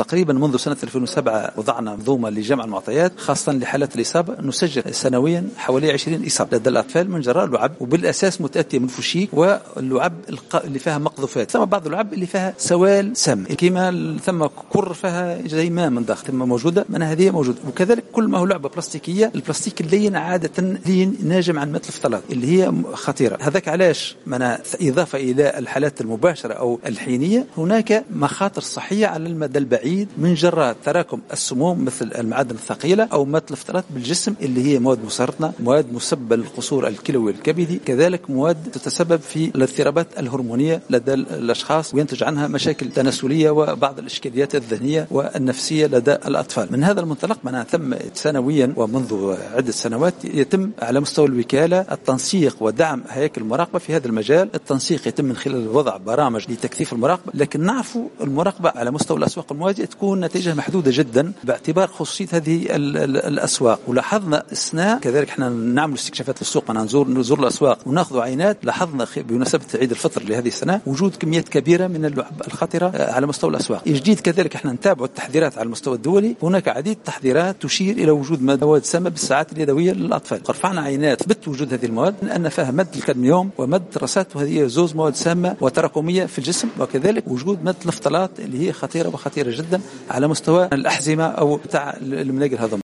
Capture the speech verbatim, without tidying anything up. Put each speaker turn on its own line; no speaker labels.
تقريبا منذ سنة ألفين وسبعة وضعنا منظومة لجمع المعطيات خاصة لحالات الإصابة، نسجل سنويا حوالي عشرين إصابة لدى الأطفال من جراء اللعب، وبالأساس متأتية من فوشيك واللعب اللي فيها مقذوفات، ثم بعض اللعب اللي فيها سوال سم كما ثم كر فيها زي ما من داخل ثم موجودة من هذه موجودة. وكذلك كل ما هو لعبة بلاستيكية، البلاستيك اللين عادة لين ناجم عن مثل الفطلات اللي هي خطيرة. هذاك علاش منا إضافة إلى الحالات المباشرة أو الحينية هناك مخاطر صحية على المدى البعيد من جراء تراكم السموم مثل المعادن الثقيلة أو مثل الفطرات بالجسم اللي هي مواد مسرطنة، مواد مسببة للقصور الكلوي الكبدي، كذلك مواد تتسبب في الاضطرابات الهرمونية لدى الأشخاص وينتج عنها مشاكل تناسلية وبعض الإشكاليات الذهنية والنفسية لدى الأطفال. من هذا المنطلق منا ثم سنويا ومنذ عدة سنوات يتم على مستوى الوكالة التنسيق ودعم هياكل المراقبة في هذا المجال. التنسيق يتم من خلال وضع برامج لتكثيف المراقبة، لكن نعرف المراقبة على مستوى الأسواق الموازية تكون نتيجة محدودة جدا باعتبار خصوصية هذه الأسواق. ولاحظنا أثناء كذلك احنا نعمل استكشافات للسوق، نزور نزور الأسواق وناخذ عينات، لاحظنا بمناسبة عيد الفطر لهذه السنة وجود كميات كبيرة من اللعب الخطرة على مستوى الأسواق. جديد كذلك احنا نتابع التحذيرات على المستوى الدولي، هناك عديد تحذيرات تشير إلى وجود مواد سامة بالساعات اليدوية للأطفال. رفعنا عينات ثبت وجود هذه المواد أن فيها مد الكادميوم ومد الرصاص، وهذه زوز مواد سامة وتراكمية في الجسم، وكذلك وجود مد الفطلات اللي هي خطيرة وخطيرة جدا على مستوى الأحزمة أو تاع المناقل هذا.